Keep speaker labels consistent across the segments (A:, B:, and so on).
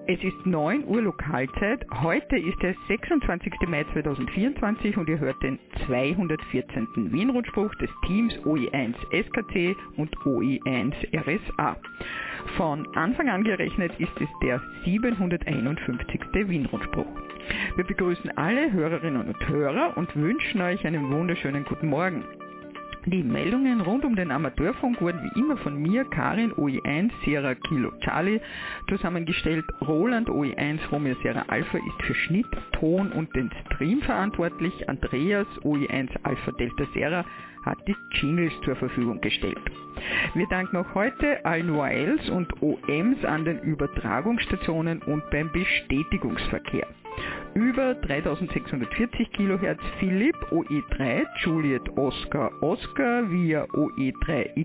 A: Es ist 9 Uhr Lokalzeit. Heute ist der 26. Mai 2024 und ihr hört den 214. Wien-Rundspruch des Teams OE1 SKC und OE1 RSA. Von Anfang an gerechnet ist es der 751. Wien-Rundspruch. Wir begrüßen alle Hörerinnen und Hörer und wünschen euch einen wunderschönen guten Morgen. Die Meldungen rund um den Amateurfunk wurden wie immer von mir, Karin, OE1 Sierra Kilo Charlie, zusammengestellt. Roland, OE1 Romeo Sierra Alpha, ist für Schnitt, Ton und den Stream verantwortlich. Andreas, OE1 Alpha Delta Sierra, hat die Jingles zur Verfügung gestellt. Wir danken auch heute allen OALs und OMs an den Übertragungsstationen und beim Bestätigungsverkehr. Über 3640 kHz Philipp OE3 Juliet Oscar Oscar via OE3X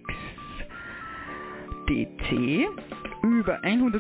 A: DC, über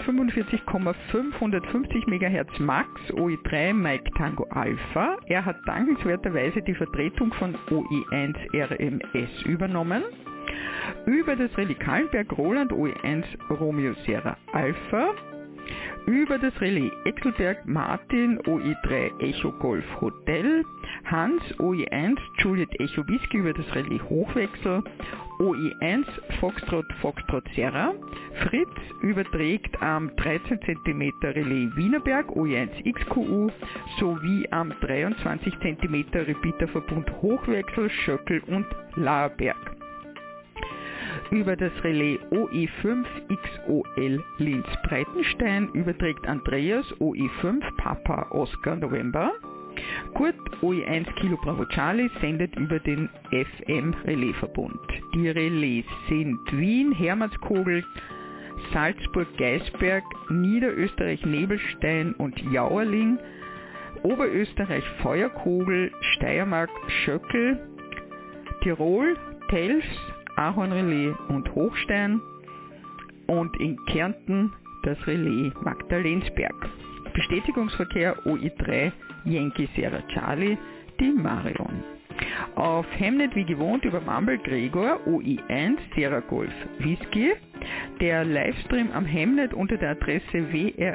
A: 145,550 MHz Max OE3 Mike Tango Alpha. Er hat dankenswerterweise die Vertretung von OE1 RMS übernommen. Über das Relais Kahlenberg Roland OE1 Romeo Sierra Alpha. Über das Relais Exelberg Martin OE3 Echo Golf Hotel, Hans OE1 Juliet Echo Whisky über das Relais Hochwechsel, OE1 Foxtrot Foxtrot Sierra, Fritz überträgt am 13 cm Relais Wienerberg OE1 XQU sowie am 23 cm Repeaterverbund Hochwechsel Schöckel und Laerberg. Über das Relais OE5 XOL Linz Breitenstein überträgt Andreas OE5 Papa Oscar November. Kurt OE1 Kilo Bravo Charlie sendet über den FM Relaisverbund. Die Relais sind Wien, Hermannskogel, Salzburg, Geisberg, Niederösterreich, Nebelstein und Jauerling, Oberösterreich, Feuerkogel, Steiermark, Schöckel, Tirol, Telfs, Ahornrelais und Hochstein und in Kärnten das Relais Magdalensberg. Bestätigungsverkehr OE3 Yankee Sierra Charlie, die Marion. Auf Hemnet wie gewohnt über Mumble Gregor OE1 Sierra Golf Whisky. Der Livestream am Hemnet unter der Adresse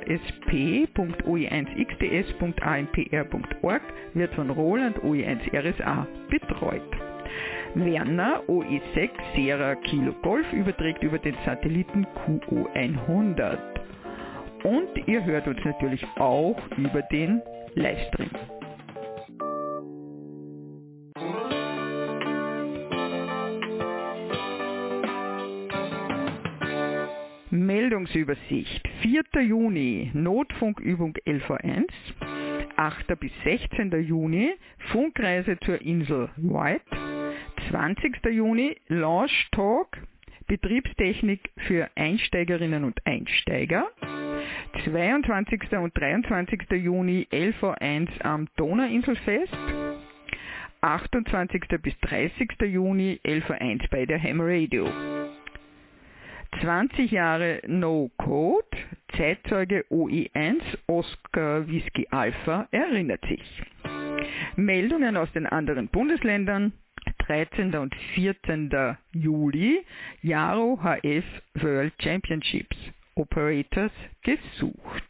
A: wrsp.oe1xds.ampr.org wird von Roland OE1 RSA betreut. Werner OE6 Sierra Kilo Golf überträgt über den Satelliten QO100. Und ihr hört uns natürlich auch über den Livestream. Meldungsübersicht. 4. Juni Notfunkübung LV1. 8. bis 16. Juni Funkreise zur Insel White. 20. Juni Launch Talk, Betriebstechnik für Einsteigerinnen und Einsteiger. 22. und 23. Juni LV1 am Donauinselfest. 28. bis 30. Juni LV1 bei der Ham Radio. 20 Jahre No Code, Zeitzeuge OE1 Oscar Whisky Alpha erinnert sich. Meldungen aus den anderen Bundesländern. 13. und 14. Juli Jaro HF World Championships. Operators gesucht.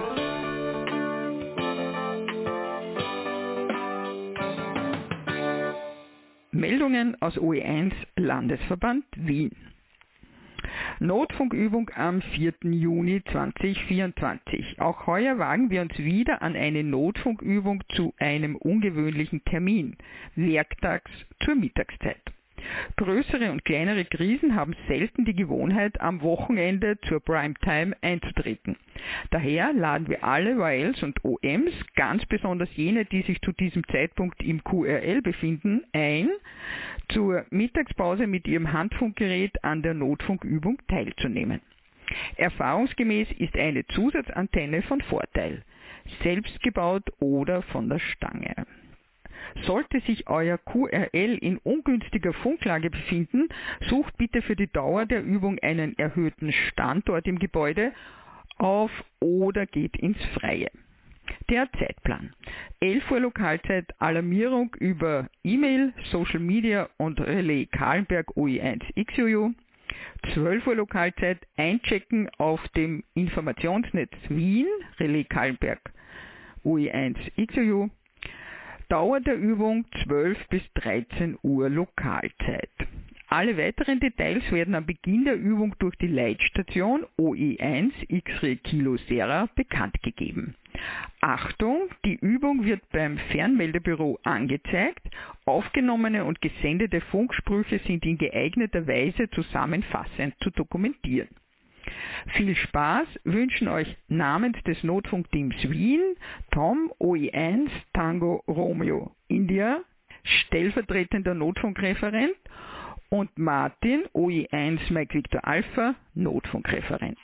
A: Meldungen aus OE1 Landesverband Wien. Notfunkübung am 4. Juni 2024. Auch heuer wagen wir uns wieder an eine Notfunkübung zu einem ungewöhnlichen Termin, werktags zur Mittagszeit. Größere und kleinere Krisen haben selten die Gewohnheit, am Wochenende zur Primetime einzutreten. Daher laden wir alle OALs und OMs, ganz besonders jene, die sich zu diesem Zeitpunkt im QRL befinden, ein, zur Mittagspause mit ihrem Handfunkgerät an der Notfunkübung teilzunehmen. Erfahrungsgemäß ist eine Zusatzantenne von Vorteil, selbst gebaut oder von der Stange. Sollte sich euer QRL in ungünstiger Funklage befinden, sucht bitte für die Dauer der Übung einen erhöhten Standort im Gebäude auf oder geht ins Freie. Der Zeitplan. 11 Uhr Lokalzeit, Alarmierung über E-Mail, Social Media und Relais Kahlenberg OE1 XUU. 12 Uhr Lokalzeit einchecken auf dem Informationsnetz Wien, Relais Kahlenberg OE1 XOU. Dauer der Übung 12 bis 13 Uhr Lokalzeit. Alle weiteren Details werden am Beginn der Übung durch die Leitstation OE1 X-Ray Kilo Sierra bekannt gegeben. Achtung, die Übung wird beim Fernmeldebüro angezeigt. Aufgenommene und gesendete Funksprüche sind in geeigneter Weise zusammenfassend zu dokumentieren. Viel Spaß wünschen euch namens des Notfunkteams Wien Tom OE1 Tango Romeo India, stellvertretender Notfunkreferent, und Martin OE1 Mike Victor Alpha, Notfunkreferent.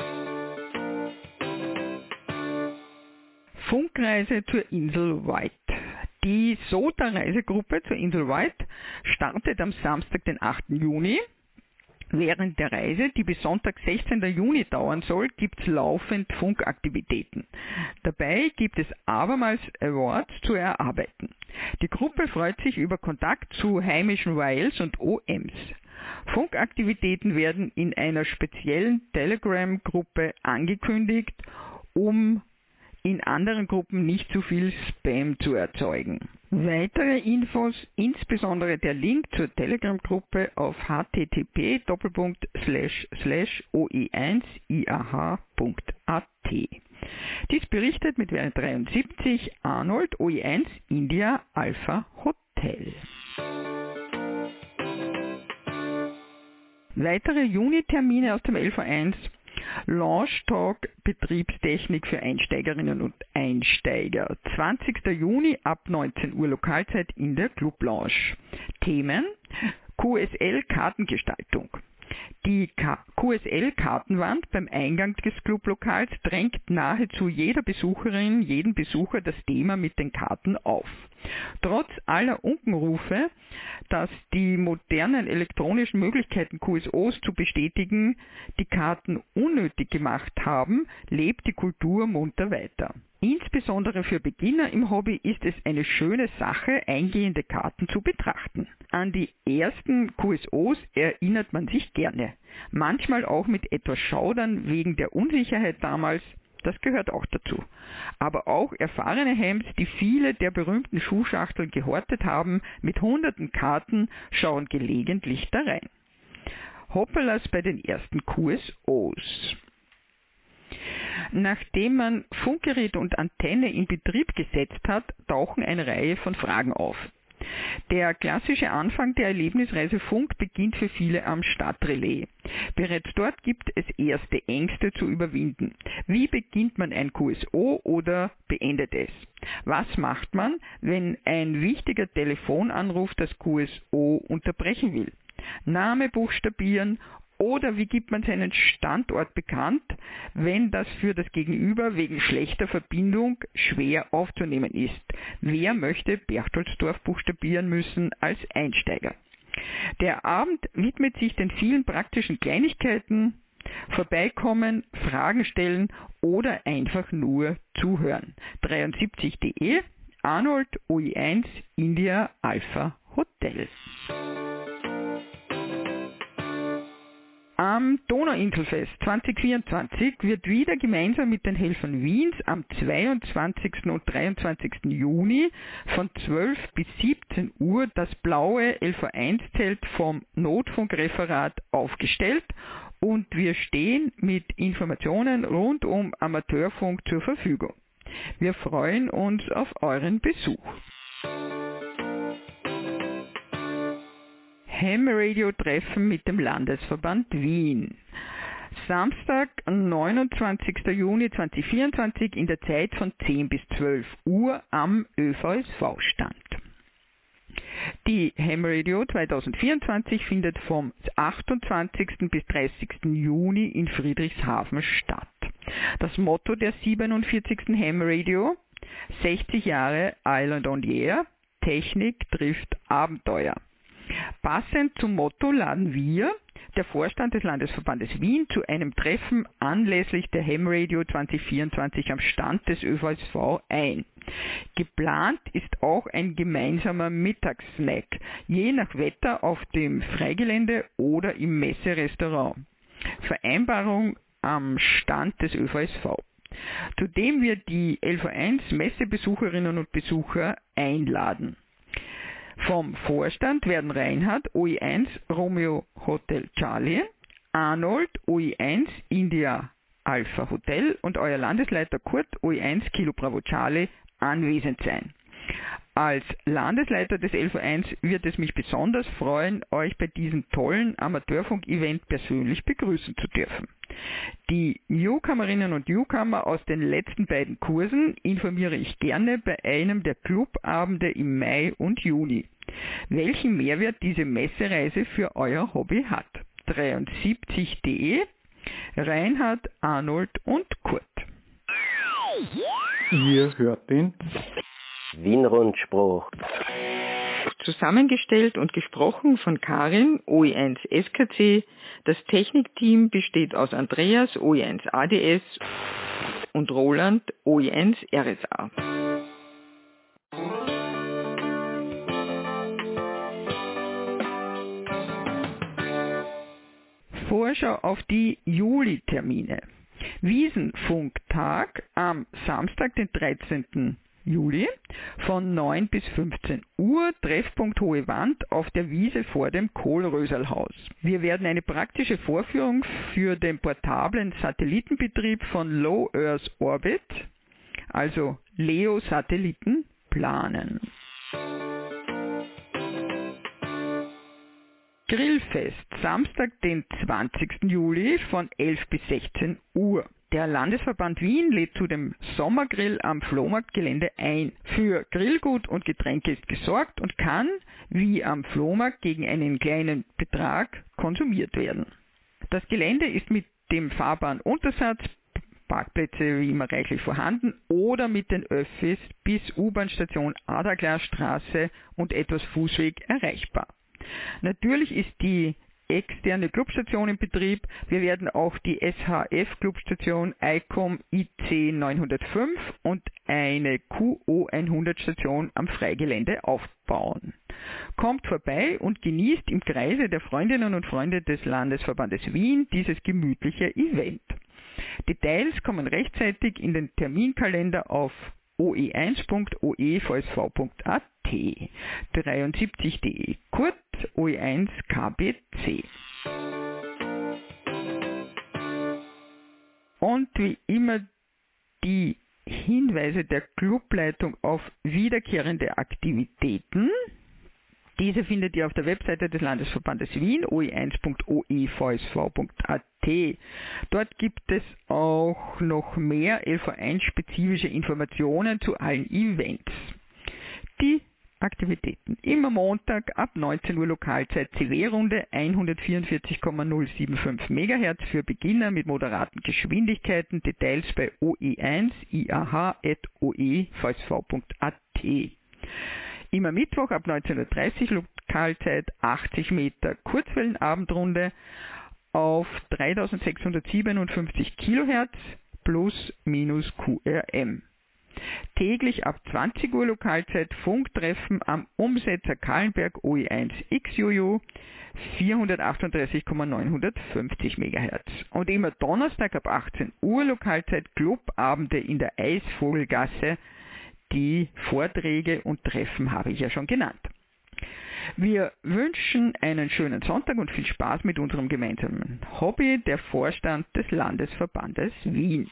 A: Funkreise zur Insel White. Die SOTA-Reisegruppe zur Insel White startet am Samstag, den 8. Juni. Während der Reise, die bis Sonntag, 16. Juni dauern soll, gibt es laufend Funkaktivitäten. Dabei gibt es abermals Awards zu erarbeiten. Die Gruppe freut sich über Kontakt zu heimischen YLs und OMs. Funkaktivitäten werden in einer speziellen Telegram-Gruppe angekündigt, um in anderen Gruppen nicht zu viel Spam zu erzeugen. Weitere Infos, insbesondere der Link zur Telegram-Gruppe auf http://oe1iah.at. Dies berichtet mit Wert 73 Arnold OE1 India Alpha Hotel. Weitere Juni-Termine aus dem LV1: Launch Talk Betriebstechnik für Einsteigerinnen und Einsteiger. 20. Juni ab 19 Uhr Lokalzeit in der Club Lounge. Themen: QSL Kartengestaltung. Die QSL-Kartenwand beim Eingang des Clublokals drängt nahezu jeder Besucherin, jeden Besucher das Thema mit den Karten auf. Trotz aller Unkenrufe, dass die modernen elektronischen Möglichkeiten QSOs zu bestätigen die Karten unnötig gemacht haben, lebt die Kultur munter weiter. Insbesondere für Beginner im Hobby ist es eine schöne Sache, eingehende Karten zu betrachten. An die ersten QSOs erinnert man sich gerne. Manchmal auch mit etwas Schaudern wegen der Unsicherheit damals, das gehört auch dazu. Aber auch erfahrene Hams, die viele der berühmten Schuhschachteln gehortet haben, mit hunderten Karten, schauen gelegentlich da rein. Hoppelas bei den ersten QSOs. Nachdem man Funkgerät und Antenne in Betrieb gesetzt hat, tauchen eine Reihe von Fragen auf. Der klassische Anfang der Erlebnisreise Funk beginnt für viele am Stadtrelais. Bereits dort gibt es erste Ängste zu überwinden. Wie beginnt man ein QSO oder beendet es? Was macht man, wenn ein wichtiger Telefonanruf das QSO unterbrechen will? Name buchstabieren. Oder wie gibt man seinen Standort bekannt, wenn das für das Gegenüber wegen schlechter Verbindung schwer aufzunehmen ist? Wer möchte Berchtoldsdorf buchstabieren müssen als Einsteiger? Der Abend widmet sich den vielen praktischen Kleinigkeiten, vorbeikommen, Fragen stellen oder einfach nur zuhören. 73.de, Arnold OE1 India Alpha Hotel. Am Donauinselfest 2024 wird wieder gemeinsam mit den Helfern Wiens am 22. und 23. Juni von 12 bis 17 Uhr das blaue LV1-Zelt vom Notfunkreferat aufgestellt und wir stehen mit Informationen rund um Amateurfunk zur Verfügung. Wir freuen uns auf euren Besuch. Ham-Radio-Treffen mit dem Landesverband Wien. Samstag, 29. Juni 2024 in der Zeit von 10 bis 12 Uhr am ÖVSV-Stand. Die Ham-Radio 2024 findet vom 28. bis 30. Juni in Friedrichshafen statt. Das Motto der 47. Ham-Radio: 60 Jahre Island on the Air, Technik trifft Abenteuer. Passend zum Motto laden wir, der Vorstand des Landesverbandes Wien zu einem Treffen anlässlich der Ham Radio 2024 am Stand des ÖVSV ein. Geplant ist auch ein gemeinsamer Mittagssnack, je nach Wetter auf dem Freigelände oder im Messerestaurant. Vereinbarung am Stand des ÖVSV. Zudem wird die LV1 Messebesucherinnen und Besucher einladen. Vom Vorstand werden Reinhard OE1 Romeo Hotel Charlie, Arnold OE1 India Alpha Hotel und euer Landesleiter Kurt OE1 Kilo Bravo Charlie anwesend sein. Als Landesleiter des LV1 wird es mich besonders freuen, euch bei diesem tollen Amateurfunk-Event persönlich begrüßen zu dürfen. Die Newcomerinnen und Newcomer aus den letzten beiden Kursen informiere ich gerne bei einem der Clubabende im Mai und Juni. Welchen Mehrwert diese Messereise für euer Hobby hat. 73.de, Reinhard, Arnold und Kurt.
B: Ihr hört den
C: Wien-Rundspruch.
A: Zusammengestellt und gesprochen von Karin, OE1 SKC. Das Technikteam besteht aus Andreas, OE1 ADS und Roland, OE1 RSA. Vorschau auf die Juli-Termine. Wiesenfunktag am Samstag, den 13. Juli von 9 bis 15 Uhr, Treffpunkt Hohe Wand auf der Wiese vor dem Kohlröserlhaus. Wir werden eine praktische Vorführung für den portablen Satellitenbetrieb von Low Earth Orbit, also LEO-Satelliten, planen. Grillfest, Samstag, den 20. Juli von 11 bis 16 Uhr. Der Landesverband Wien lädt zu dem Sommergrill am Flohmarktgelände ein. Für Grillgut und Getränke ist gesorgt und kann, wie am Flohmarkt, gegen einen kleinen Betrag konsumiert werden. Das Gelände ist mit dem fahrbaren Untersatz, Parkplätze wie immer reichlich vorhanden, oder mit den Öffis bis U-Bahn-Station Adaglarstraße und etwas Fußweg erreichbar. Natürlich ist die externe Clubstation in Betrieb. Wir werden auch die SHF-Clubstation ICOM IC 905 und eine QO100-Station am Freigelände aufbauen. Kommt vorbei und genießt im Kreise der Freundinnen und Freunde des Landesverbandes Wien dieses gemütliche Event. Details kommen rechtzeitig in den Terminkalender auf oe1.oevsv.at. 73.de, Kurt, OE1 KBC. Und wie immer die Hinweise der Clubleitung auf wiederkehrende Aktivitäten. Diese findet ihr auf der Webseite des Landesverbandes Wien, oe1.oevsv.at. Dort gibt es auch noch mehr LV1-spezifische Informationen zu allen Events. Die Aktivitäten. Immer Montag ab 19 Uhr Lokalzeit CW-Runde 144,075 MHz für Beginner mit moderaten Geschwindigkeiten. Details bei oe1iah@oevsv.at. Immer Mittwoch ab 19.30 Uhr Lokalzeit 80 Meter Kurzwellenabendrunde auf 3657 kHz plus minus QRM. Täglich ab 20 Uhr Lokalzeit Funktreffen am Umsetzer Kahlenberg OE1 XJojo 438,950 MHz. Und immer Donnerstag ab 18 Uhr Lokalzeit Clubabende in der Eisvogelgasse. Die Vorträge und Treffen habe ich ja schon genannt. Wir wünschen einen schönen Sonntag und viel Spaß mit unserem gemeinsamen Hobby, der Vorstand des Landesverbandes Wien.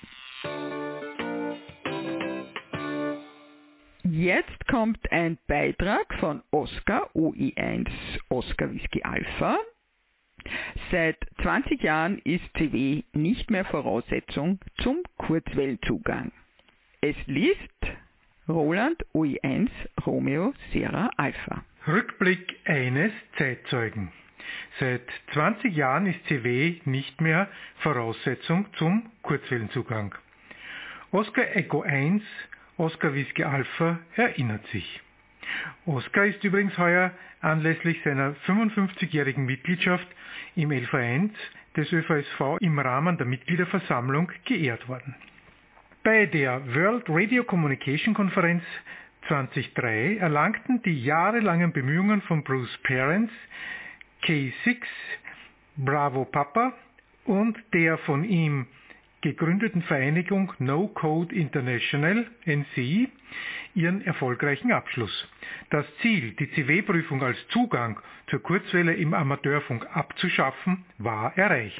A: Jetzt kommt ein Beitrag von Oscar, OE1 Oscar Whisky Alpha. Seit 20 Jahren ist CW nicht mehr Voraussetzung zum Kurzwellenzugang. Es liest Roland, OE1 Romeo Sierra Alpha.
B: Rückblick eines Zeitzeugen. Seit 20 Jahren ist CW nicht mehr Voraussetzung zum Kurzwellenzugang. Oscar Echo 1, Oscar Whisky Alpha erinnert sich. Oskar ist übrigens heuer anlässlich seiner 55-jährigen Mitgliedschaft im LV1 des ÖVSV im Rahmen der Mitgliederversammlung geehrt worden. Bei der World Radio Communication Konferenz 2003 erlangten die jahrelangen Bemühungen von Bruce Perens, K6, Bravo Papa und der von ihm gegründeten Vereinigung No Code International, NCI, ihren erfolgreichen Abschluss. Das Ziel, die CW-Prüfung als Zugang zur Kurzwelle im Amateurfunk abzuschaffen, war erreicht.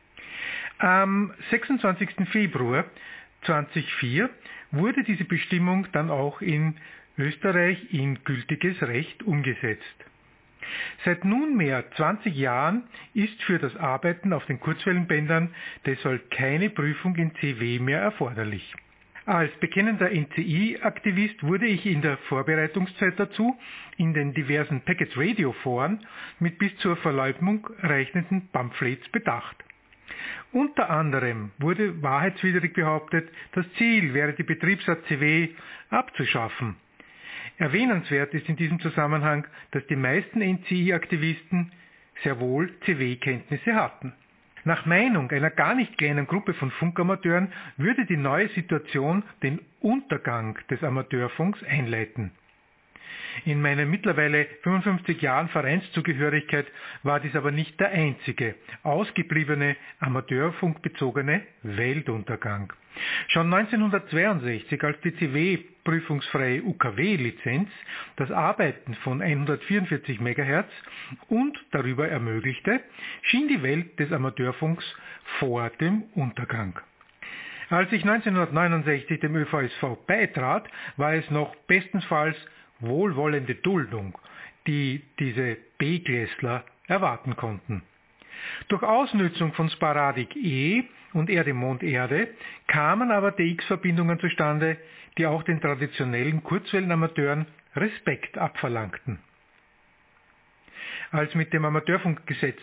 B: Am 26. Februar 2004 wurde diese Bestimmung dann auch in Österreich in gültiges Recht umgesetzt. Seit nunmehr 20 Jahren ist für das Arbeiten auf den Kurzwellenbändern deshalb keine Prüfung in CW mehr erforderlich. Als bekennender NCI-Aktivist wurde ich in der Vorbereitungszeit dazu in den diversen Packet-Radio-Foren mit bis zur Verleumdung reichenden Pamphlets bedacht. Unter anderem wurde wahrheitswidrig behauptet, das Ziel wäre die Betriebsart CW abzuschaffen. Erwähnenswert ist in diesem Zusammenhang, dass die meisten NCI-Aktivisten sehr wohl CW-Kenntnisse hatten. Nach Meinung einer gar nicht kleinen Gruppe von Funkamateuren würde die neue Situation den Untergang des Amateurfunks einleiten. In meinen mittlerweile 55 Jahren Vereinszugehörigkeit war dies aber nicht der einzige, ausgebliebene amateurfunkbezogene Weltuntergang. Schon 1962, als die CW-prüfungsfreie UKW-Lizenz das Arbeiten von 144 MHz und darüber ermöglichte, schien die Welt des Amateurfunks vor dem Untergang. Als ich 1969 dem ÖVSV beitrat, war es noch bestenfalls wohlwollende Duldung, die diese B-Klässler erwarten konnten. Durch Ausnützung von Sparadik E und Erde-Mond-Erde kamen aber DX-Verbindungen zustande, die auch den traditionellen Kurzwellenamateuren Respekt abverlangten. Als mit dem Amateurfunkgesetz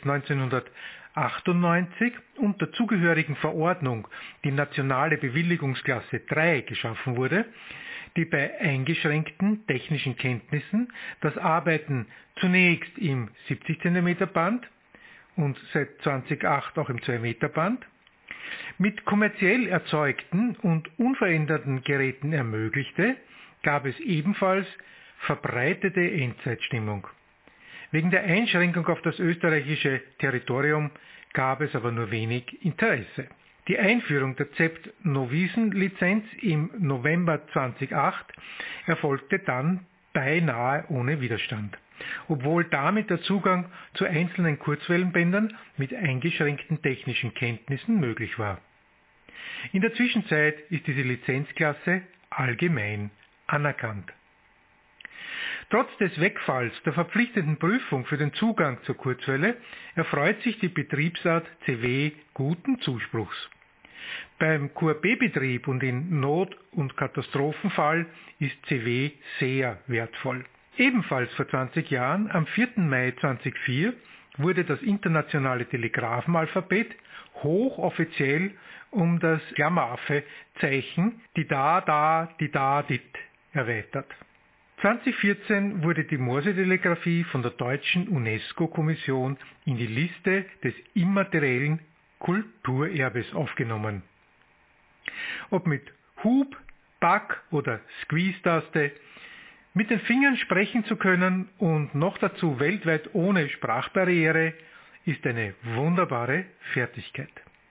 B: 1998 und der zugehörigen Verordnung die nationale Bewilligungsklasse 3 geschaffen wurde, die bei eingeschränkten technischen Kenntnissen das Arbeiten zunächst im 70 cm Band und seit 2008 auch im 2 Meter Band mit kommerziell erzeugten und unveränderten Geräten ermöglichte, gab es ebenfalls verbreitete Endzeitstimmung. Wegen der Einschränkung auf das österreichische Territorium gab es aber nur wenig Interesse. Die Einführung der ZEPT-Novisen-Lizenz im November 2008 erfolgte dann beinahe ohne Widerstand, obwohl damit der Zugang zu einzelnen Kurzwellenbändern mit eingeschränkten technischen Kenntnissen möglich war. In der Zwischenzeit ist diese Lizenzklasse allgemein anerkannt. Trotz des Wegfalls der verpflichtenden Prüfung für den Zugang zur Kurzwelle erfreut sich die Betriebsart CW guten Zuspruchs. Beim QRB-Betrieb und in Not- und Katastrophenfall ist CW sehr wertvoll. Ebenfalls vor 20 Jahren, am 4. Mai 2004, wurde das internationale Telegrafenalphabet hochoffiziell um das Klammeraffe-Zeichen die dit erweitert. 2014 wurde die Morsetelegrafie von der deutschen UNESCO-Kommission in die Liste des immateriellen Kulturerbes aufgenommen. Ob mit Hub, Back oder Squeeze-Taste, mit den Fingern sprechen zu können und noch dazu weltweit ohne Sprachbarriere, ist eine wunderbare Fertigkeit.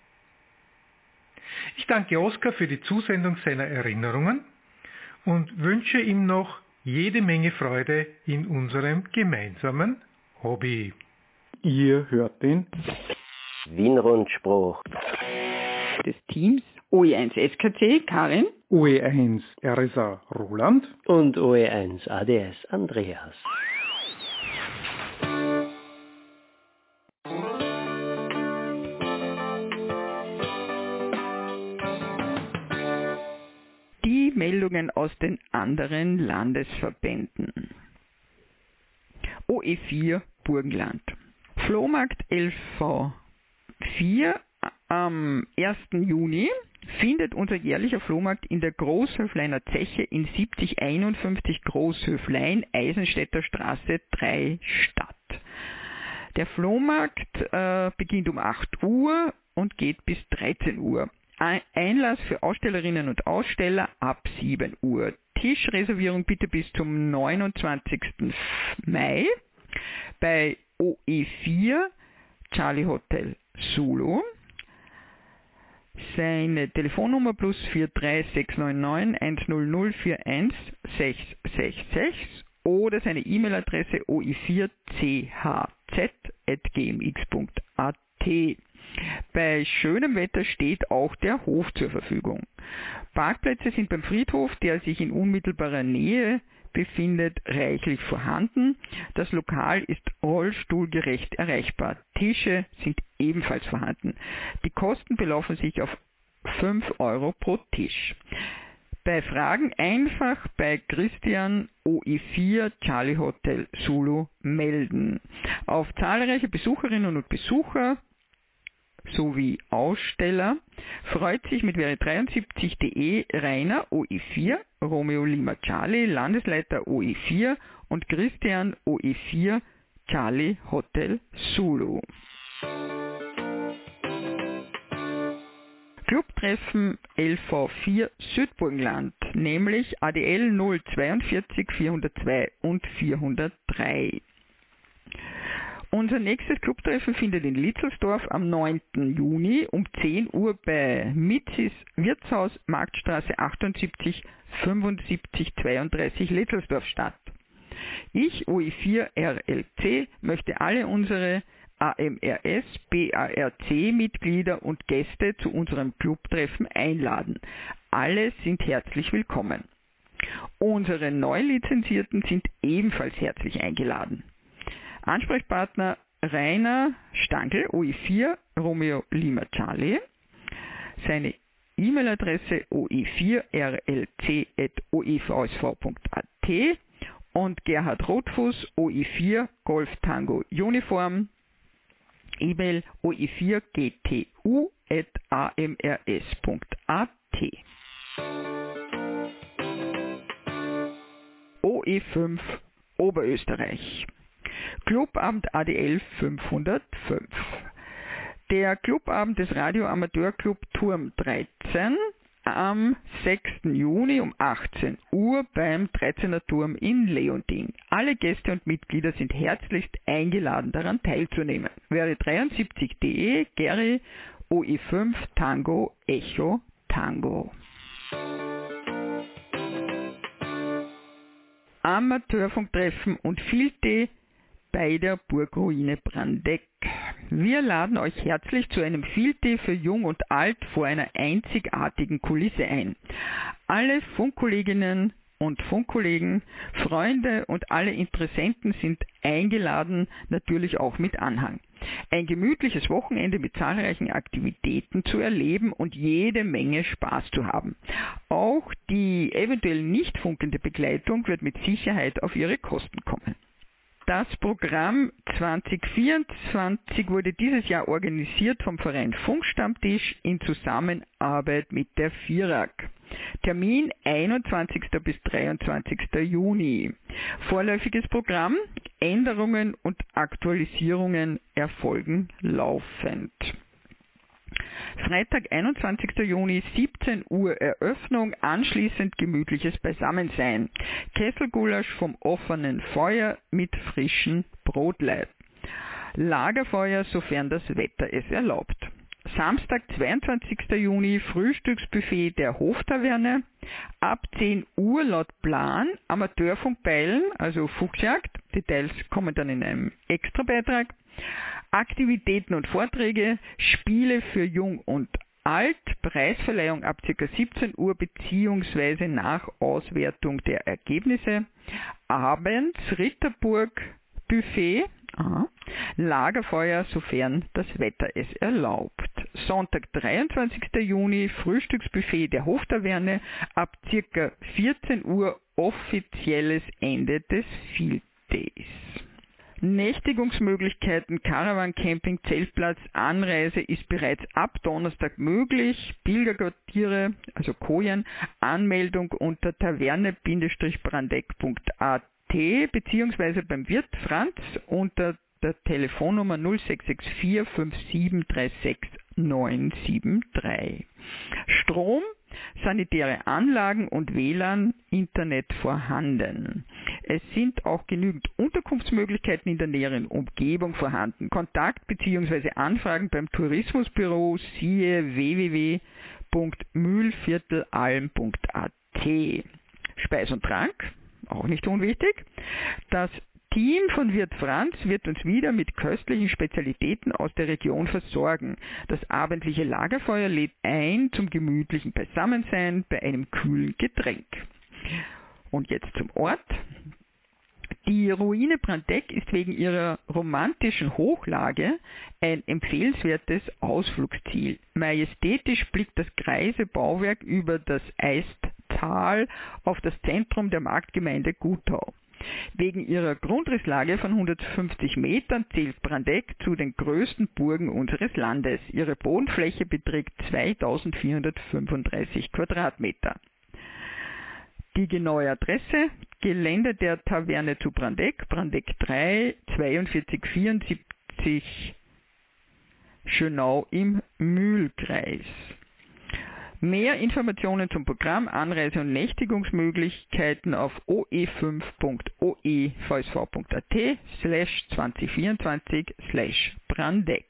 B: Ich danke Oskar für die Zusendung seiner Erinnerungen und wünsche ihm noch jede Menge Freude in unserem gemeinsamen Hobby.
C: Ihr hört den
D: Wien-Rundspruch
A: des Teams OE1 SKC Karin,
C: OE1 RSA Roland
D: und OE1 ADS Andreas.
A: Die Meldungen aus den anderen Landesverbänden. OE4 Burgenland. Flohmarkt LV4 am 1. Juni findet unser jährlicher Flohmarkt in der Großhöfleiner Zeche in 7051 Großhöflein, Eisenstädter Straße 3 statt. Der Flohmarkt beginnt um 8 Uhr und geht bis 13 Uhr. Einlass für Ausstellerinnen und Aussteller ab 7 Uhr. Tischreservierung bitte bis zum 29. Mai bei OE4 Charlie Hotel Zulu. Seine Telefonnummer +43 699 100 41666 oder seine E-Mail-Adresse oi4chz@gmx.at. Bei schönem Wetter steht auch der Hof zur Verfügung. Parkplätze sind beim Friedhof, der sich in unmittelbarer Nähe befindet, reichlich vorhanden. Das Lokal ist rollstuhlgerecht erreichbar. Tische sind ebenfalls vorhanden. Die Kosten belaufen sich auf 5 Euro pro Tisch. Bei Fragen einfach bei Christian OE4 Charlie Hotel Zulu melden. Auf zahlreiche Besucherinnen und Besucher sowie Aussteller freut sich mit Veri73.de Rainer OE4, Romeo Lima Charlie, Landesleiter OE4 und Christian OE4 Charlie Hotel Zulu. Clubtreffen LV4 Südburgenland, nämlich ADL 042 402 und 403. Unser nächstes Clubtreffen findet in Litzelsdorf am 9. Juni um 10 Uhr bei Mitzis Wirtshaus, Marktstraße 78 75 32 Litzelsdorf statt. Ich, OE4 RLC, möchte alle unsere AMRS, BARC-Mitglieder und Gäste zu unserem Clubtreffen einladen. Alle sind herzlich willkommen. Unsere Neulizenzierten sind ebenfalls herzlich eingeladen. Ansprechpartner Rainer Stangl, OE4, Romeo Lima Charlie. Seine E-Mail-Adresse oe4rlc@oevsv.at und Gerhard Rotfuß, OE4, Golf Tango Uniform. E-Mail oe4gtu@amrs.at. OE5 Oberösterreich. Clubabend ADL 505. Der Clubabend des Radio-Amateur-Club Turm 13 am 6. Juni um 18 Uhr beim 13er Turm in Leonding. Alle Gäste und Mitglieder sind herzlichst eingeladen, daran teilzunehmen. Veri73.de, Gary, OE5 Tango Echo Tango. Amateurfunktreffen und Filte bei der Burgruine Brandeck. Wir laden euch herzlich zu einem Filte für Jung und Alt vor einer einzigartigen Kulisse ein. Alle Funkkolleginnen und Funkkollegen, Freunde und alle Interessenten sind eingeladen, natürlich auch mit Anhang. Ein gemütliches Wochenende mit zahlreichen Aktivitäten zu erleben und jede Menge Spaß zu haben. Auch die eventuell nicht funkende Begleitung wird mit Sicherheit auf ihre Kosten kommen. Das Programm 2024 wurde dieses Jahr organisiert vom Verein Funkstammtisch in Zusammenarbeit mit der FIRAG. Termin 21. bis 23. Juni. Vorläufiges Programm, Änderungen und Aktualisierungen erfolgen laufend. Freitag, 21. Juni, 17 Uhr Eröffnung, anschließend gemütliches Beisammensein. Kesselgulasch vom offenen Feuer mit frischen Brotleib. Lagerfeuer, sofern das Wetter es erlaubt. Samstag, 22. Juni, Frühstücksbuffet der Hoftaverne. Ab 10 Uhr laut Plan Amateurfunkbeilen, also Fuchsjagd. Details kommen dann in einem Extrabeitrag. Aktivitäten und Vorträge, Spiele für Jung und Alt, Preisverleihung ab ca. 17 Uhr bzw. nach Auswertung der Ergebnisse. Abends Ritterburg Buffet, Lagerfeuer, sofern das Wetter es erlaubt. Sonntag, 23. Juni, Frühstücksbuffet der Hoftaverne, ab ca. 14 Uhr offizielles Ende des Field Days. Nächtigungsmöglichkeiten, Caravan, Camping, Zeltplatz, Anreise ist bereits ab Donnerstag möglich. Pilgerquartiere, also Kojen, Anmeldung unter taverne-brandeck.at beziehungsweise beim Wirt Franz unter der Telefonnummer 0664 5736 973. Strom, sanitäre Anlagen und WLAN, Internet vorhanden. Es sind auch genügend Unterkunftsmöglichkeiten in der näheren Umgebung vorhanden. Kontakt bzw. Anfragen beim Tourismusbüro siehe www.mühlviertelalm.at. Speis und Trank, auch nicht unwichtig. Das Team von Wirt Franz wird uns wieder mit köstlichen Spezialitäten aus der Region versorgen. Das abendliche Lagerfeuer lädt ein zum gemütlichen Beisammensein bei einem kühlen Getränk. Und jetzt zum Ort. Die Ruine Brandeck ist wegen ihrer romantischen Hochlage ein empfehlenswertes Ausflugsziel. Majestätisch blickt das greise Bauwerk über das Eisttal auf das Zentrum der Marktgemeinde Gutau. Wegen ihrer Grundrisslage von 150 Metern zählt Brandeck zu den größten Burgen unseres Landes. Ihre Bodenfläche beträgt 2435 Quadratmeter. Die genaue Adresse: Gelände der Taverne zu Brandeck, Brandeck 3, 4274 Schönau im Mühlkreis. Mehr Informationen zum Programm, Anreise- und Nächtigungsmöglichkeiten auf oe5.oevsv.at/2024/Brandeck.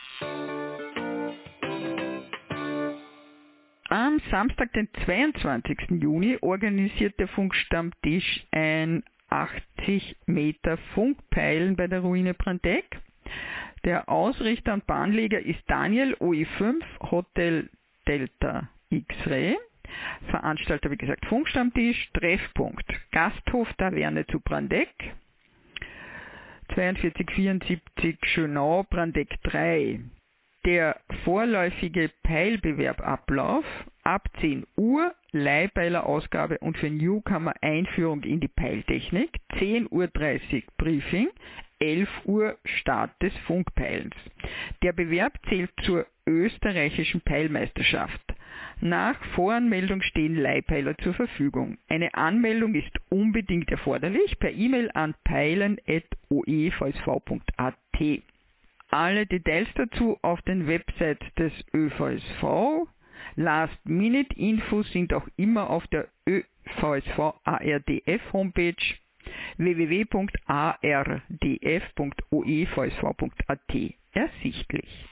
A: Am Samstag, den 22. Juni, organisiert der Funkstammtisch ein 80 Meter Funkpeilen bei der Ruine Brandeck. Der Ausrichter und Bahnleger ist Daniel, OE5 Hotel Delta X-Ray. Veranstalter, wie gesagt, Funkstammtisch. Treffpunkt Gasthof Taverne zu Brandeck, 4274 Schönau, Brandeck 3. Der vorläufige Peilbewerbablauf: ab 10 Uhr Leihpeilerausgabe und für Newcomer Einführung in die Peiltechnik, 10:30 Uhr Briefing, 11 Uhr Start des Funkpeilens. Der Bewerb zählt zur österreichischen Peilmeisterschaft. Nach Voranmeldung stehen Leihpeiler zur Verfügung. Eine Anmeldung ist unbedingt erforderlich per E-Mail an peilen@oevsv.at. Alle Details dazu auf den Website des ÖVSV. Last-Minute-Infos sind auch immer auf der ÖVSV ARDF Homepage www.ardf.oevsv.at ersichtlich.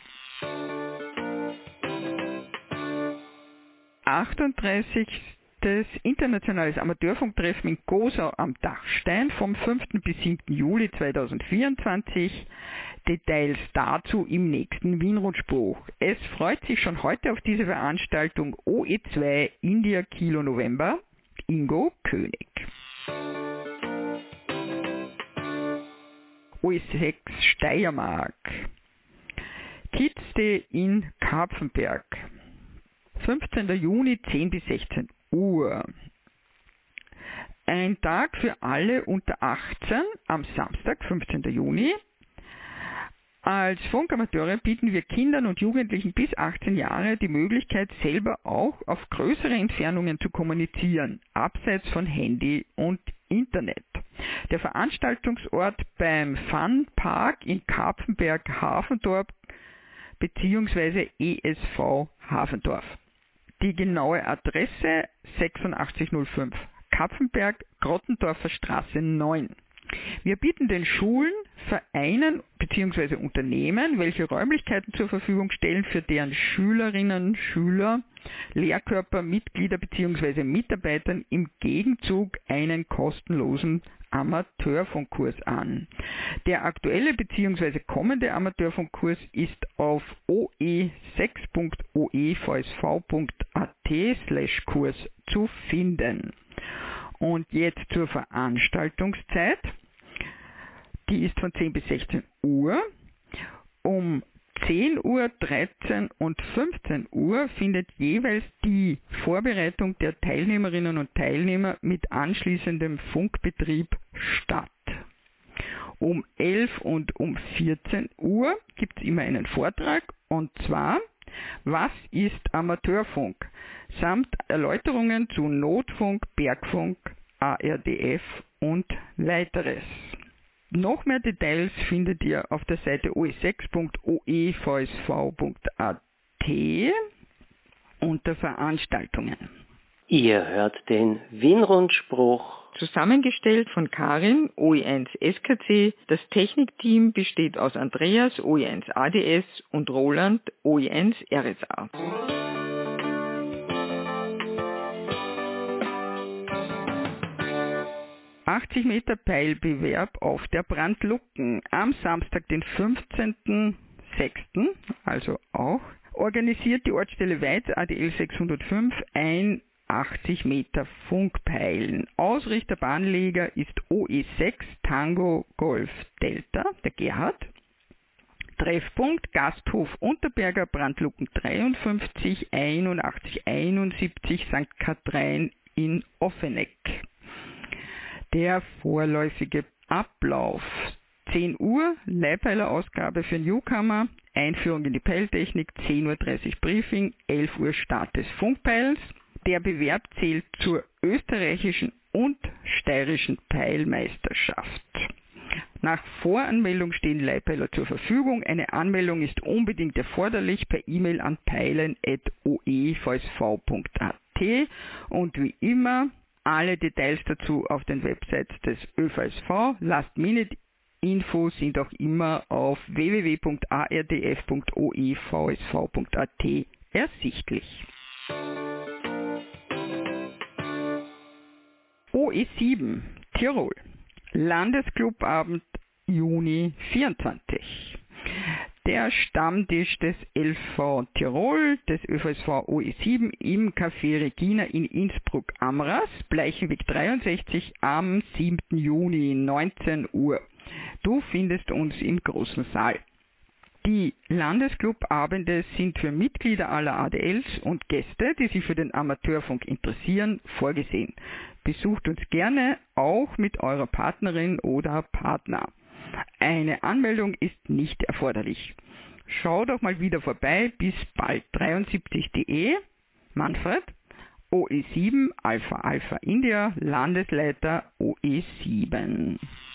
A: 38. Internationales Amateurfunktreffen in Gosau am Dachstein vom 5. bis 7. Juli 2024. Details dazu im nächsten Wienrundspruch. Es freut sich schon heute auf diese Veranstaltung OE2 India Kilo November, Ingo König. OE6 Steiermark, Kids Day in Kapfenberg, 15. Juni 10 bis 16 Uhr. Ein Tag für alle unter 18 am Samstag, 15. Juni. Als Funkamateure bieten wir Kindern und Jugendlichen bis 18 Jahre die Möglichkeit, selber auch auf größere Entfernungen zu kommunizieren, abseits von Handy und Internet. Der Veranstaltungsort beim Fun Park in Kapfenberg-Hafendorf bzw. ESV Hafendorf. Die genaue Adresse: 8605 Kapfenberg, Grottendorfer Straße 9. Wir bieten den Schulen, Vereinen bzw. Unternehmen, welche Räumlichkeiten zur Verfügung stellen, für deren Schülerinnen, Schüler, Lehrkörper, Mitglieder bzw. Mitarbeitern im Gegenzug einen kostenlosen Amateurfunkkurs an. Der aktuelle bzw. kommende Amateurfunkkurs ist auf oe6.oevsv.at/Kurs zu finden. Und jetzt zur Veranstaltungszeit. Die ist von 10 bis 16 Uhr. Um 10 Uhr, 13 und 15 Uhr findet jeweils die Vorbereitung der Teilnehmerinnen und Teilnehmer mit anschließendem Funkbetrieb statt. Um 11 und um 14 Uhr gibt es immer einen Vortrag, und zwar: Was ist Amateurfunk? Samt Erläuterungen zu Notfunk, Bergfunk, ARDF und weiteres. Noch mehr Details findet ihr auf der Seite oe6.oevsv.at unter Veranstaltungen.
D: Ihr hört den Wienrundspruch.
A: Zusammengestellt von Karin, OE1 SKC. Das Technikteam besteht aus Andreas, OE1 ADS, und Roland, OE1 RSA. ...80 Meter Peilbewerb auf der Brandlucken am Samstag, den 15.06., also auch, organisiert die Ortsstelle Weiz ADL 605 ein 80 Meter Funkpeilen. Ausrichter Bahnleger ist OE6 Tango Golf Delta, der Gerhard. Treffpunkt Gasthof Unterberger, Brandlucken 53 81 71 St. Kathrein in Offeneck. Der vorläufige Ablauf: 10 Uhr Leihpeilerausgabe für Newcomer, Einführung in die Peiltechnik, 10.30 Uhr Briefing, 11 Uhr Start des Funkpeils. Der Bewerb zählt zur österreichischen und steirischen Peilmeisterschaft. Nach Voranmeldung stehen Leihpeiler zur Verfügung. Eine Anmeldung ist unbedingt erforderlich per E-Mail an peilen@oevsv.at, und wie immer alle Details dazu auf den Websites des ÖVSV. Last-Minute-Infos sind auch immer auf www.ardf.oevsv.at ersichtlich. OE7 Tirol Landesclubabend Juni 24. Der Stammtisch des LV Tirol, des ÖVSV OE7 im Café Regina in Innsbruck-Amras, Bleichenweg 63 am 7. Juni 19 Uhr. Du findest uns im großen Saal. Die Landesclubabende sind für Mitglieder aller ADLs und Gäste, die sich für den Amateurfunk interessieren, vorgesehen. Besucht uns gerne, auch mit eurer Partnerin oder Partner. Eine Anmeldung ist nicht erforderlich. Schau doch mal wieder vorbei. Bis bald. 73.de Manfred, OE7 Alpha Alpha India, Landesleiter OE7.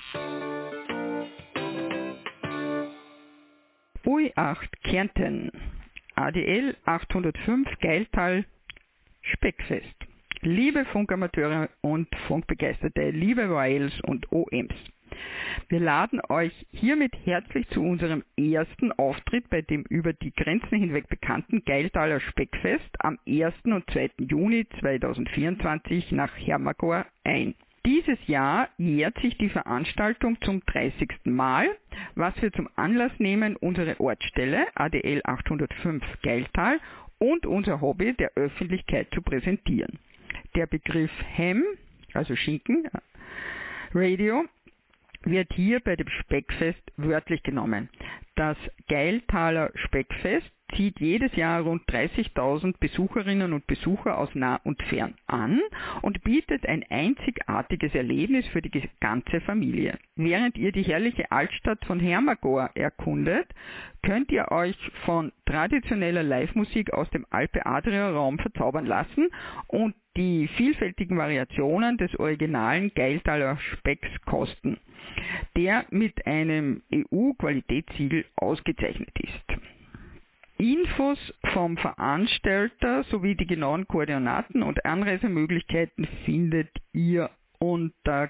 A: OE8 Kärnten, ADL 805 Geiltal Speckfest. Liebe Funkamateure und Funkbegeisterte, liebe Royals und OMs. Wir laden euch hiermit herzlich zu unserem ersten Auftritt bei dem über die Grenzen hinweg bekannten Geiltaler Speckfest am 1. und 2. Juni 2024 nach Hermagor ein. Dieses Jahr jährt sich die Veranstaltung zum 30. Mal, was wir zum Anlass nehmen, unsere Ortsstelle ADL 805 Geiltal und unser Hobby der Öffentlichkeit zu präsentieren. Der Begriff Ham, also Schinken, Radio, wird hier bei dem Speckfest wörtlich genommen. Das Geiltaler Speckfest zieht jedes Jahr rund 30.000 Besucherinnen und Besucher aus nah und fern an und bietet ein einzigartiges Erlebnis für die ganze Familie. Während ihr die herrliche Altstadt von Hermagor erkundet, könnt ihr euch von traditioneller Live-Musik aus dem Alpe-Adria-Raum verzaubern lassen und die vielfältigen Variationen des originalen Geiltaler Specks kosten, der mit einem EU-Qualitätssiegel ausgezeichnet ist. Infos vom Veranstalter sowie die genauen Koordinaten und Anreisemöglichkeiten findet ihr unter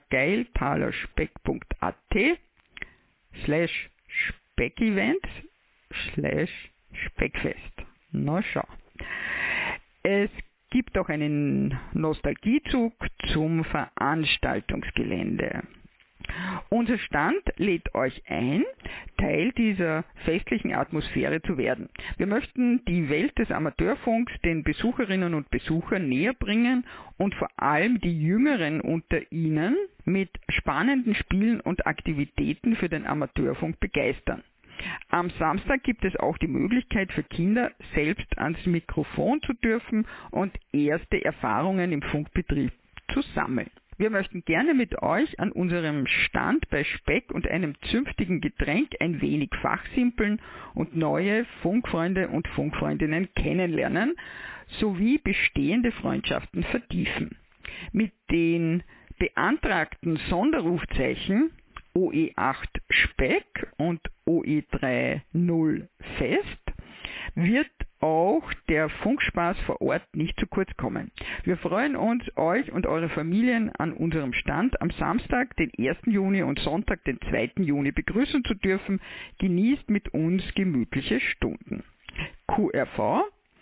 A: geiltalerspec.at/Speckevents/Speckfest. Na schau. Es gibt auch einen Nostalgiezug zum Veranstaltungsgelände. Unser Stand lädt euch ein, Teil dieser festlichen Atmosphäre zu werden. Wir möchten die Welt des Amateurfunks den Besucherinnen und Besuchern näher bringen und vor allem die Jüngeren unter ihnen mit spannenden Spielen und Aktivitäten für den Amateurfunk begeistern. Am Samstag gibt es auch die Möglichkeit für Kinder, selbst ans Mikrofon zu dürfen und erste Erfahrungen im Funkbetrieb zu sammeln. Wir möchten gerne mit euch an unserem Stand bei Speck und einem zünftigen Getränk ein wenig fachsimpeln und neue Funkfreunde und Funkfreundinnen kennenlernen, sowie bestehende Freundschaften vertiefen. Mit den beantragten Sonderrufzeichen OE8 Speck und OE30 Fest wird auch der Funkspaß vor Ort nicht zu kurz kommen. Wir freuen uns, euch und eure Familien an unserem Stand am Samstag, den 1. Juni und Sonntag, den 2. Juni begrüßen zu dürfen. Genießt mit uns gemütliche Stunden. QRV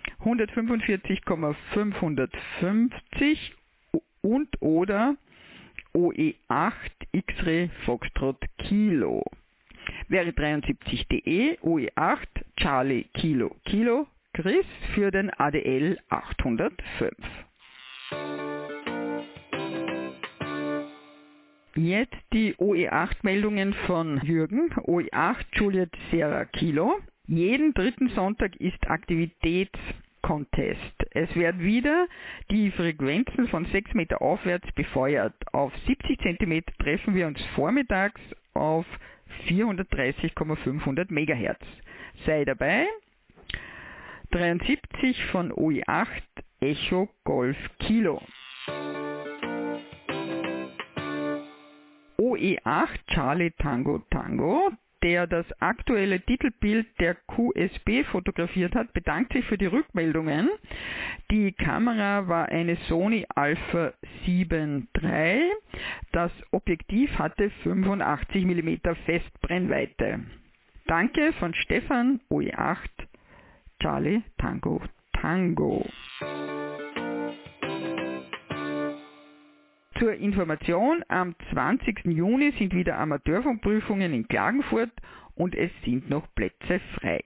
A: 145,550 und oder OE8 X-Ray Foxtrot Kilo. Wäre 73.de OE8 Charlie Kilo Kilo Chris für den ADL 805. Jetzt die OE8-Meldungen von Jürgen. OE8 Juliet Sierra Kilo. Jeden dritten Sonntag ist Aktivitätscontest. Es werden wieder die Frequenzen von 6 Meter aufwärts befeuert. Auf 70 cm treffen wir uns vormittags auf 430,500 MHz. Sei dabei. 73 von OE8 Echo Golf Kilo. OE8 Charlie Tango Tango, der das aktuelle Titelbild der QSB fotografiert hat, bedankt sich für die Rückmeldungen. Die Kamera war eine Sony Alpha 7 III. Das Objektiv hatte 85 mm Festbrennweite. Danke von Stefan, OE8 Charlie Tango Tango. Zur Information, am 20. Juni sind wieder Amateurfunkprüfungen in Klagenfurt und es sind noch Plätze frei.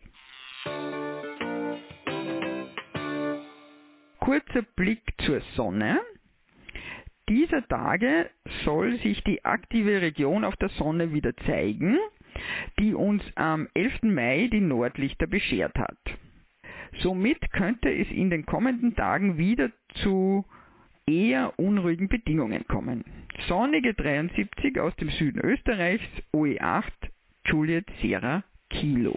A: Kurzer Blick zur Sonne. Dieser Tage soll sich die aktive Region auf der Sonne wieder zeigen, die uns am 11. Mai die Nordlichter beschert hat. Somit könnte es in den kommenden Tagen wieder zu eher unruhigen Bedingungen kommen. Sonnige 73 aus dem Süden Österreichs, OE8 Juliet Sierra Kilo.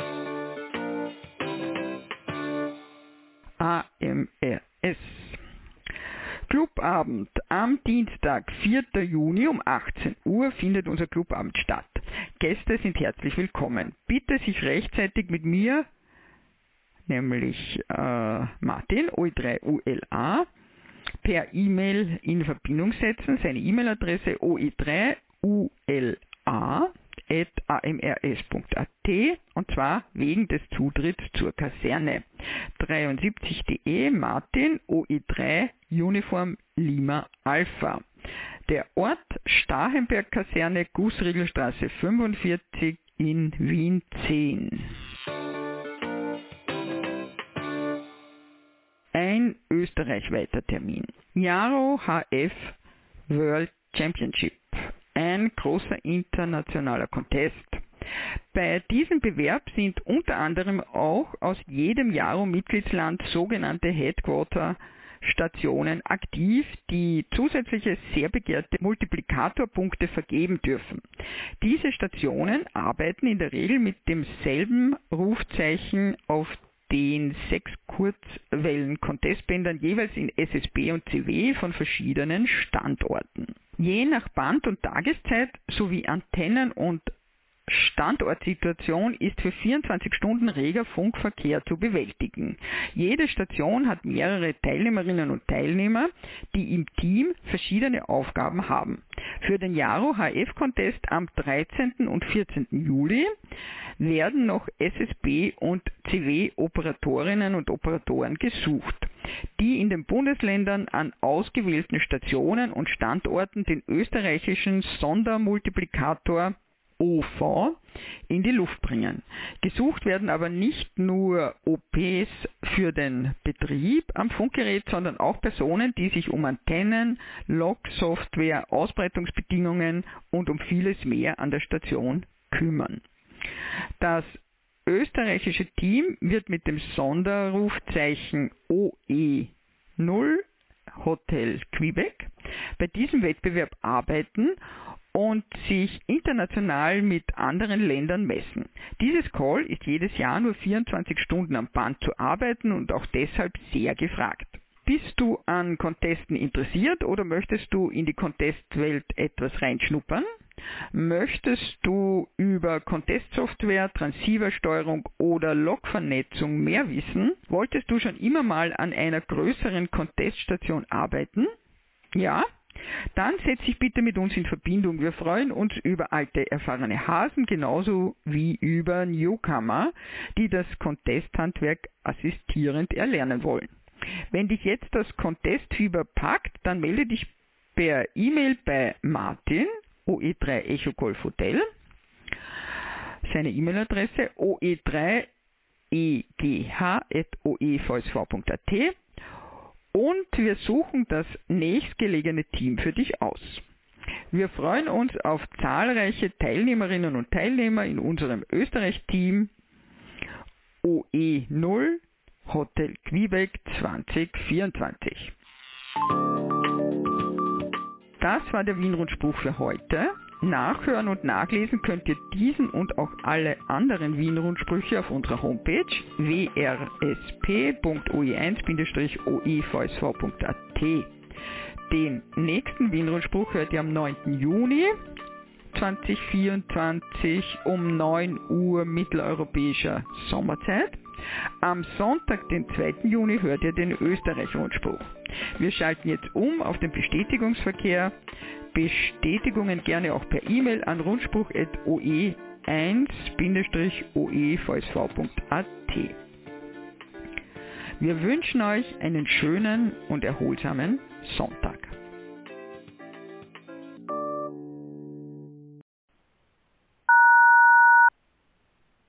A: AMRS. Clubabend. Am Dienstag, 4. Juni um 18 Uhr findet unser Clubabend statt. Gäste sind herzlich willkommen. Bitte sich rechtzeitig mit mir, nämlich Martin, OE3ULA, per E-Mail in Verbindung setzen. Seine E-Mail-Adresse oe3ula@amrs.at und zwar wegen des Zutritts zur Kaserne. 73.de Martin, OE3 Uniform Lima Alpha. Der Ort Starhemberg Kaserne, Gußriegelstraße 45 in Wien 10. Ein österreichweiter Termin. Jaro HF World Championship. Ein großer internationaler Contest. Bei diesem Bewerb sind unter anderem auch aus jedem Jaro-Mitgliedsland sogenannte Headquarter-Stationen aktiv, die zusätzliche sehr begehrte Multiplikatorpunkte vergeben dürfen. Diese Stationen arbeiten in der Regel mit demselben Rufzeichen auf den 6 Kurzwellen-Contestbändern jeweils in SSB und CW von verschiedenen Standorten. Je nach Band- und Tageszeit sowie Antennen- und Standortsituation ist für 24 Stunden reger Funkverkehr zu bewältigen. Jede Station hat mehrere Teilnehmerinnen und Teilnehmer, die im Team verschiedene Aufgaben haben. Für den Jaro HF Contest am 13. und 14. Juli werden noch SSB und CW Operatorinnen und Operatoren gesucht, die in den Bundesländern an ausgewählten Stationen und Standorten den österreichischen Sondermultiplikator OV in die Luft bringen. Gesucht werden aber nicht nur OPs für den Betrieb am Funkgerät, sondern auch Personen, die sich um Antennen, Log-Software, Ausbreitungsbedingungen und um vieles mehr an der Station kümmern. Das österreichische Team wird mit dem Sonderrufzeichen OE0 Hotel Quebec bei diesem Wettbewerb arbeiten und sich international mit anderen Ländern messen. Dieses Call ist jedes Jahr nur 24 Stunden am Band zu arbeiten und auch deshalb sehr gefragt. Bist du an Contesten interessiert oder möchtest du in die Contestwelt etwas reinschnuppern? Möchtest du über Contestsoftware, Transceiversteuerung oder Logvernetzung mehr wissen? Wolltest du schon immer mal an einer größeren Conteststation arbeiten? Ja? Dann setz dich bitte mit uns in Verbindung. Wir freuen uns über alte, erfahrene Hasen, genauso wie über Newcomer, die das Contesthandwerk assistierend erlernen wollen. Wenn dich jetzt das Contestfieber packt, dann melde dich per E-Mail bei Martin, OE3 Echo Golf Hotel, seine E-Mail-Adresse oe3egh@oevsv.at und wir suchen das nächstgelegene Team für dich aus. Wir freuen uns auf zahlreiche Teilnehmerinnen und Teilnehmer in unserem Österreich-Team OE0 Hotel Quebec 2024. Das war der Wien-Rundspruch für heute. Nachhören und nachlesen könnt ihr diesen und auch alle anderen Wien-Rundsprüche auf unserer Homepage wrsp.oe1-oevsv.at. Den nächsten Wien-Rundspruch hört ihr am 9. Juni 2024 um 9 Uhr mitteleuropäischer Sommerzeit. Am Sonntag, den 2. Juni, hört ihr den Österreich-Rundspruch. Wir schalten jetzt um auf den Bestätigungsverkehr. Bestätigungen gerne auch per E-Mail an rundspruch@oe1-oevsv.at. Wir wünschen euch einen schönen und erholsamen Sonntag.